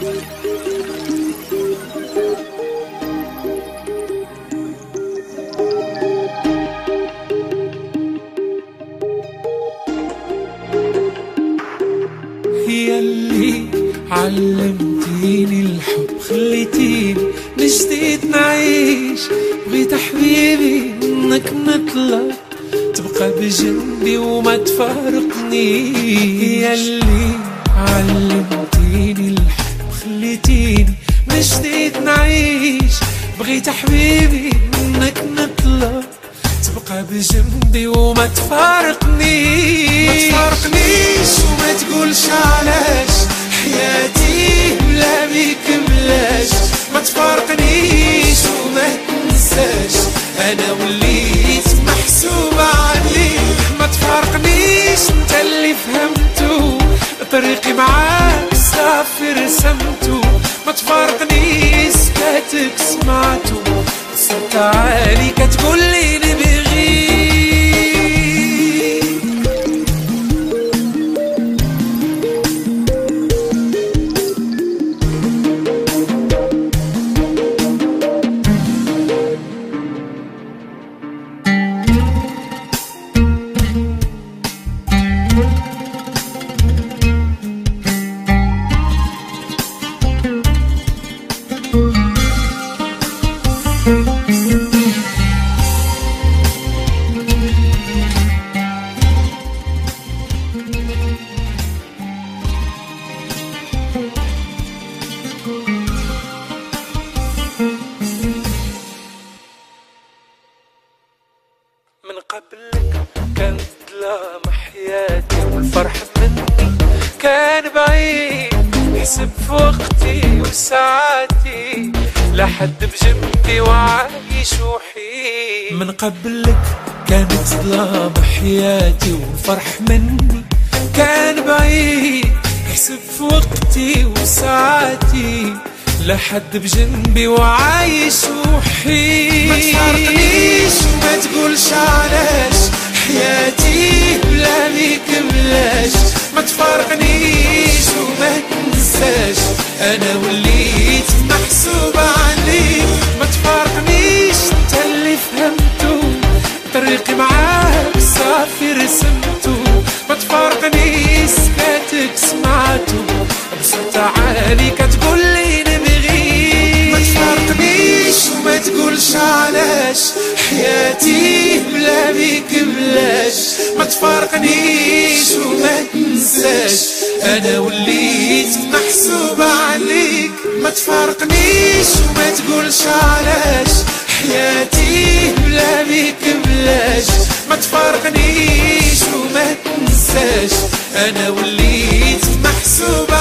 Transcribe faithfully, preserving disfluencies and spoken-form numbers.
ياللي علمتيني الحب، خليتيني من جديد نعيش. بغيت حبيبي انك نطلع تبقى بجنبي وما تفارقني. ياللي علمتيني الحب، خليتيني من جديد نعيش. بغيت حبيبي انك نطلع تبقى بجنبي وما تفارقني. ما تفارقنيش وما تقولش علاش، حياتي بلا بيك بلاش. ما تفارقنيش وما تنساش، انا وليت محسوبة عليك. ما تفارقنيش انت اللي فهمتو، طريقي معاك صافي رسمتو. ما تفارقنيش سكاتك سمعتو، صوت عالي كتقولي نبغيك. من قبلك كانت ظلام حياتي، والفرح مني كان بعيد. نحسب في وقتي وساعاتي لحد بجنبي وعايش وحيد. من قبلك كانت ظلام حياتي، والفرح مني كان بعيد. نحسب في وقتي وساعاتي لحد بجنبي وعايش وحيد. ما تفارقنيش وما تقولش علاش، حياتي بلا بيك بلاش. ما تفارقنيش وما تنساش، انا وليت محسوبة عليك. ما تفارقنيش انت اللي فهمتو، طريقي معاك صافي رسمتو. ما تفارقنيش سكاتك سمعتو، بصوت عالي كتقولي نبغيك. ما تفارقنيش وما تقولش علاش، حياتي بلا بيك بلاش. ما تفارقنيش وما تنساش، انا وليت محسوبة عليك. ما تفارقنيش وما تقولش علاش، حياتي بلا بيك بلاش. ما تفارقنيش وما تنساش، انا وليت محسوبة